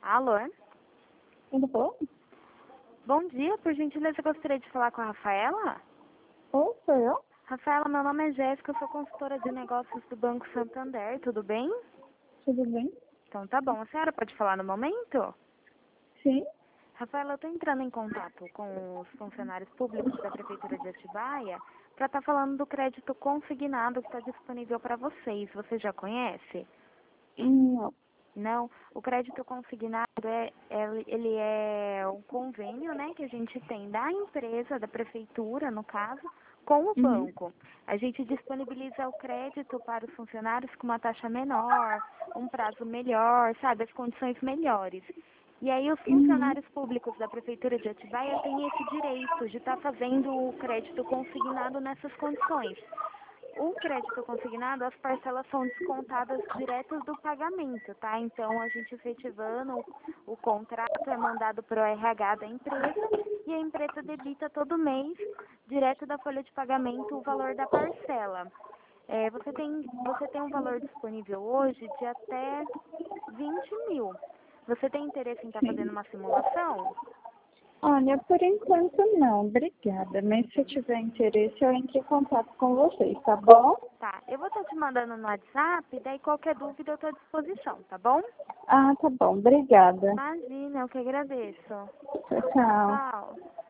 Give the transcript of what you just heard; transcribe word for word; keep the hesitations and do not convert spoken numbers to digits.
Alô? Tudo bom? Bom dia, por gentileza, eu gostaria de falar com a Rafaela. Oi, sou eu? Rafaela, meu nome é Jéssica, eu sou consultora de negócios do Banco Santander, tudo bem? Tudo bem? Então tá bom, a senhora pode falar no momento? Sim? Rafaela, eu estou entrando em contato com os funcionários públicos da Prefeitura de Atibaia para estar falando do crédito consignado que está disponível para vocês. Você já conhece? Não. Não, o crédito consignado é, é- ele é um convênio, né, que a gente tem da empresa, da prefeitura, no caso, com o Uhum. banco. A gente disponibiliza o crédito para os funcionários com uma taxa menor, um prazo melhor, sabe, as condições melhores. E aí os Uhum. funcionários públicos da prefeitura de Atibaia têm esse direito de estar fazendo o crédito consignado nessas condições. O crédito consignado, as parcelas são descontadas direto do pagamento, tá? Então, a gente efetivando o, o contrato é mandado para o R H da empresa e a empresa debita todo mês, direto da folha de pagamento, o valor da parcela. É, você, tem, você tem um valor disponível hoje de até vinte mil. Você tem interesse em estar fazendo Sim. uma simulação? Olha, por enquanto não, obrigada. Mas se eu tiver interesse, eu entro em contato com vocês, tá bom? Tá, eu vou estar te mandando no WhatsApp, daí qualquer dúvida eu estou à disposição, tá bom? Ah, tá bom, obrigada. Imagina, eu que agradeço. Tchau, tchau. Tchau.